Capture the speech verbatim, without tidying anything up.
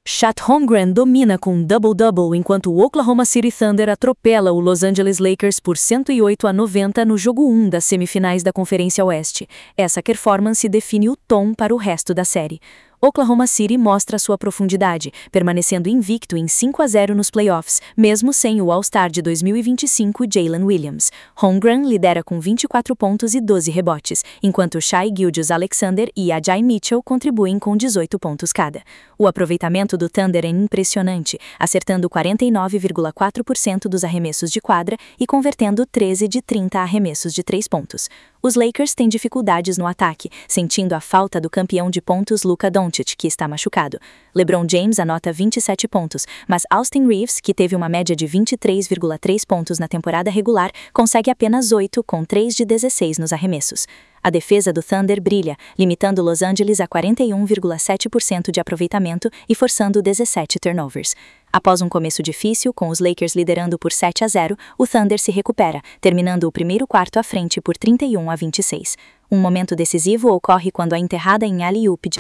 Chet Holmgren domina com um double-double enquanto o Oklahoma City Thunder atropela o Los Angeles Lakers por cento e oito a noventa no jogo um das semifinais da Conferência Oeste. Essa performance define o tom para o resto da série. Oklahoma City mostra sua profundidade, permanecendo invicto em cinco a zero nos playoffs, mesmo sem o All-Star de dois mil e vinte e cinco Jalen Williams. Holmgren lidera com vinte e quatro pontos e doze rebotes, enquanto Shai Gilgeous-Alexander e Ajay Mitchell contribuem com dezoito pontos cada. O aproveitamento do Thunder é impressionante, acertando quarenta e nove vírgula quatro por cento dos arremessos de quadra e convertendo treze de trinta arremessos de três pontos. Os Lakers têm dificuldades no ataque, sentindo a falta do campeão de pontos Luka Doncic, que está machucado. LeBron James anota vinte e sete pontos, mas Austin Reeves, que teve uma média de vinte e três vírgula três pontos na temporada regular, consegue apenas oito, com três de dezesseis nos arremessos. A defesa do Thunder brilha, limitando Los Angeles a quarenta e um vírgula sete por cento de aproveitamento e forçando dezessete turnovers. Após um começo difícil, com os Lakers liderando por sete a zero, o Thunder se recupera, terminando o primeiro quarto à frente por trinta e um a vinte e seis. Um momento decisivo ocorre quando a enterrada em alley-oop de